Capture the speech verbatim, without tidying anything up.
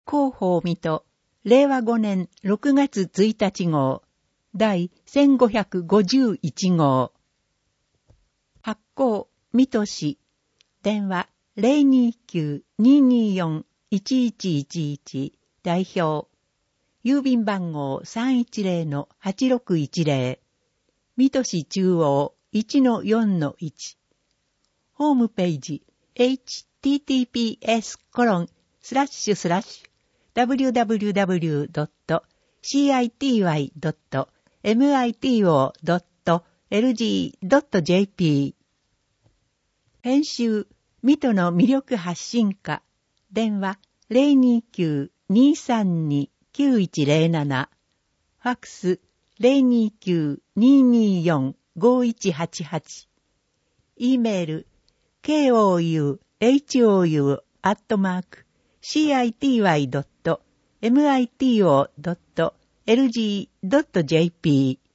広報水戸、れいわごねんろくがつついたち号、第せんごひゃくごじゅういち号。発行、水戸市。電話、ゼロにきゅう にーにーよん いちいちいちいち。代表。郵便番号 さんいちゼロ はちろくいちゼロ。水戸市中央 いちのよんのいち。ホームページ、エイチティーティーピーエスコロンスラッシュスラッシュダブリューダブリューダブリュードットシーアイティーワイドットエムアイティーオードットエルジードットジェーピー。編集、水戸の魅力発信課。電話、ゼロにきゅう にーさんに きゅういちゼロなな。ファックス、ゼロにきゅう にーにーよん ごいちはちはち。E メール、ケーオーユーエイチオーユー アットマーク シーアイティーワイドットエムアイティーオードットエルジードットジェーピー